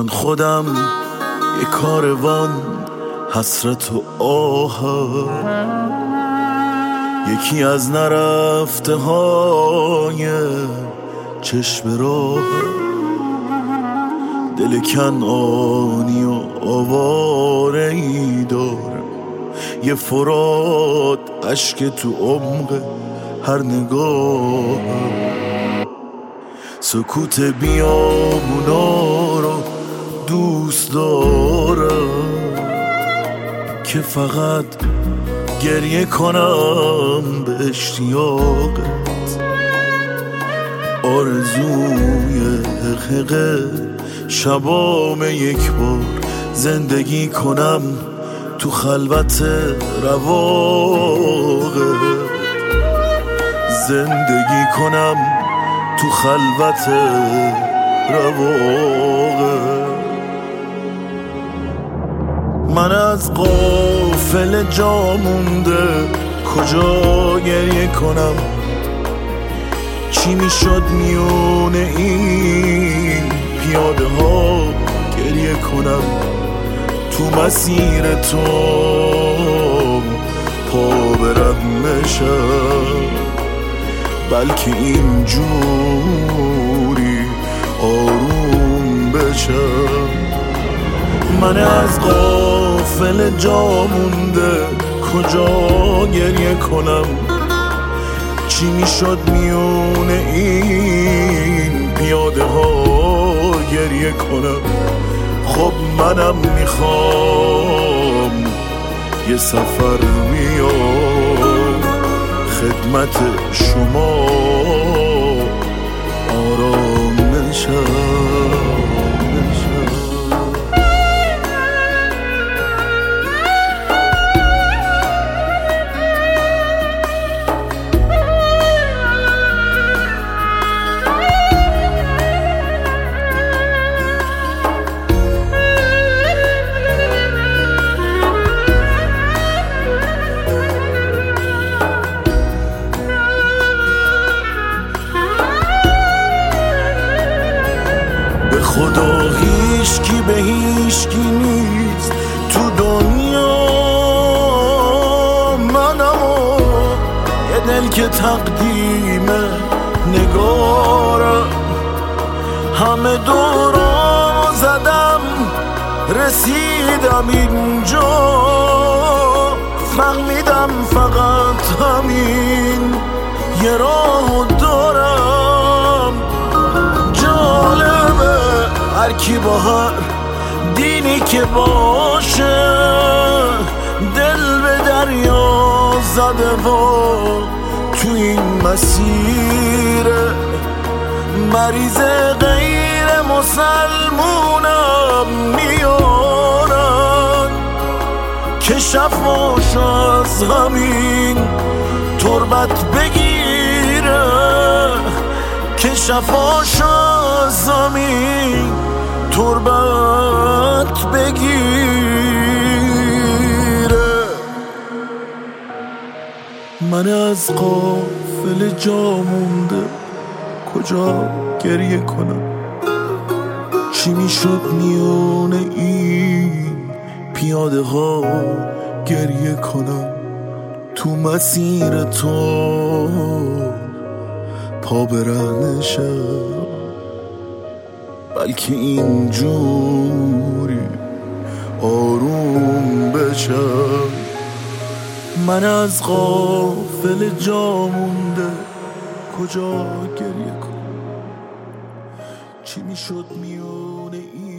من خودم یه کاروان حسرت و آهم، یکی از نرفته های چشم راهم، دل کنعانی و آواره ای دارم، یه فرات اشک تو عمق هر نگاهم، سکوت بیابونا رو دوست دارم که فقط گریه کنم به اشتیاقت، آرزوی حقیقه شبام یک بار زندگی کنم تو خلوت رواقت، زندگی کنم تو خلوت رواقت. من از غافل جا مونده کجا گریه کنم، چی میشد میونه این پیاده ها گریه کنم، تو مسیر تو پا برم نشم، بلکه اینجوری آروم بشم. من از غافل جا مونده کجا گریه کنم، چی میشد میونه این پیاده ها گریه کنم. خب منم میخوام یه سفر بیام خدمت شما آرام نشم. خدا هیچکی به هیچکی نیست تو دنیا، منم و یه دل که تقدیم نگارم، همه دورامو زدم رسیدم اینجا، فهمیدم فقط همین یه راهو دارم. جالبه هر کی با هر دینی که باشه دل به دریا زده و تو این مسیر مریض غیر مسلمونم میارن که شفاش از همین تربت بگیره، که شفاش از همین تربت بگیره. من از غافل جا مونده کجا گریه کنم، چی میشد میونه این پیاده ها گریه کنم، تو مسیر تو پا برهنشم، بلکه اینجوری آروم بشم. من از غافل جا مونده کجا گریه کنم، چی میشد میونه این